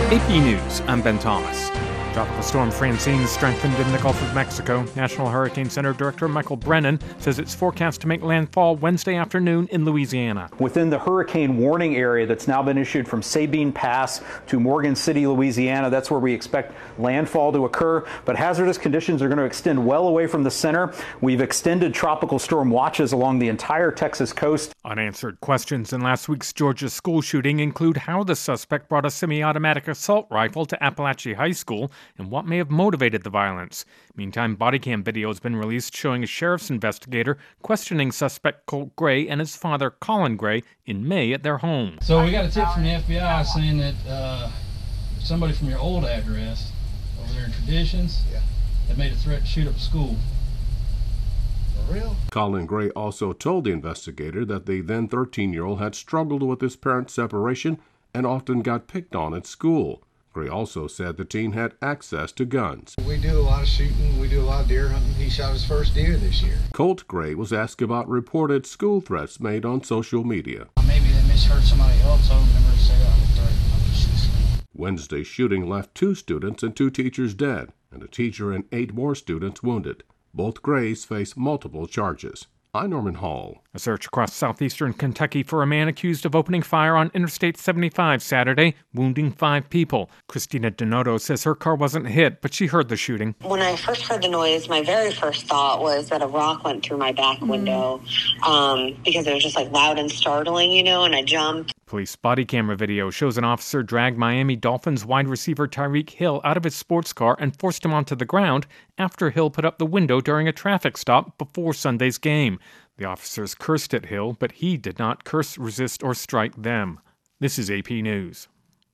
AP News, I'm Ben Thomas. Tropical storm Francine strengthened in the Gulf of Mexico. National Hurricane Center Director Michael Brennan says it's forecast to make landfall Wednesday afternoon in Louisiana. Within the hurricane warning area that's now been issued from Sabine Pass to Morgan City, Louisiana, that's where we expect landfall to occur. But hazardous conditions are going to extend well away from the center. We've extended tropical storm watches along the entire Texas coast. Unanswered questions in last week's Georgia school shooting include how the suspect brought a semi-automatic assault rifle to Appalachia High School and what may have motivated the violence. Meantime, body cam video has been released showing a sheriff's investigator questioning suspect Colt Gray and his father Colin Gray in May at their home. So we got a tip from the FBI saying that somebody from your old address over there in Traditions had made a threat to shoot up a school. For real? Colin Gray also told the investigator that the then 13-year-old had struggled with his parents' separation and often got picked on at school. Gray also said the teen had access to guns. We do a lot of shooting, we do a lot of deer hunting. He shot his first deer this year. Colt Gray was asked about reported school threats made on social media. Maybe they misheard somebody else. I remember say that on the threat. Wednesday's shooting left 2 students and 2 teachers dead, and a teacher and 8 more students wounded. Both Grays face multiple charges. I'm Norman Hall. A search across southeastern Kentucky for a man accused of opening fire on Interstate 75 Saturday, wounding 5 people. Christina Donato says her car wasn't hit, but she heard the shooting. When I first heard the noise, my very first thought was that a rock went through my back window because it was just like loud and startling, and I jumped. Police body camera video shows an officer drag Miami Dolphins wide receiver Tyreek Hill out of his sports car and forced him onto the ground after Hill put up the window during a traffic stop before Sunday's game. The officers cursed at Hill, but he did not curse, resist, or strike them. This is AP News.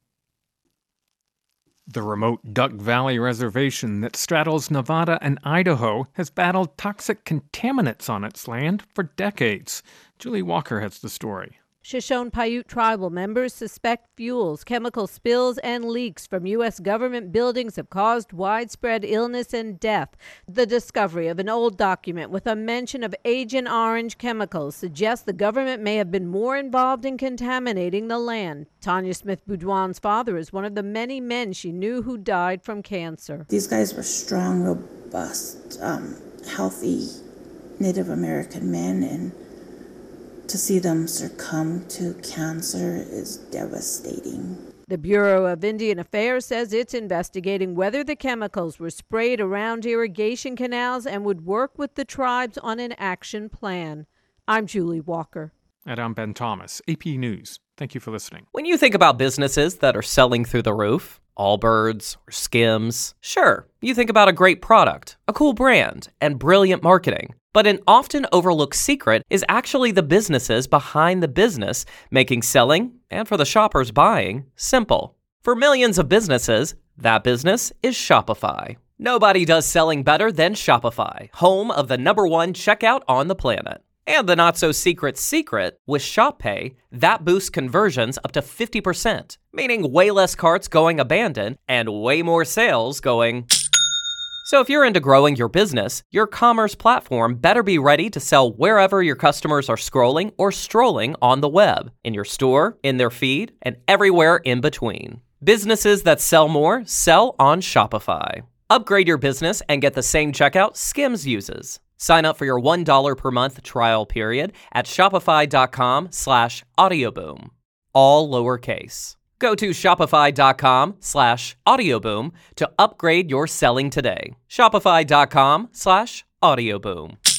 The remote Duck Valley Reservation that straddles Nevada and Idaho has battled toxic contaminants on its land for decades. Julie Walker has the story. Shoshone-Paiute tribal members suspect fuels, chemical spills, and leaks from U.S. government buildings have caused widespread illness and death. The discovery of an old document with a mention of Agent Orange chemicals suggests the government may have been more involved in contaminating the land. Tanya Smith-Boudouin's father is one of the many men she knew who died from cancer. These guys were strong, robust, healthy Native American men, and to see them succumb to cancer is devastating. The Bureau of Indian Affairs says it's investigating whether the chemicals were sprayed around irrigation canals and would work with the tribes on an action plan. I'm Julie Walker. And I'm Ben Thomas, AP News. Thank you for listening. When you think about businesses that are selling through the roof, Allbirds or Skims, sure, you think about a great product, a cool brand, and brilliant marketing. But an often overlooked secret is actually the businesses behind the business, making selling, and for the shoppers buying, simple. For millions of businesses, that business is Shopify. Nobody does selling better than Shopify, home of the #1 checkout on the planet. And the not-so-secret secret, with ShopPay, that boosts conversions up to 50%, meaning way less carts going abandoned and way more sales going... So if you're into growing your business, your commerce platform better be ready to sell wherever your customers are scrolling or strolling on the web, in your store, in their feed, and everywhere in between. Businesses that sell more sell on Shopify. Upgrade your business and get the same checkout Skims uses. Sign up for your $1 per month trial period at shopify.com/audioboom. All lowercase. Go to shopify.com/audioboom to upgrade your selling today. Shopify.com/audioboom.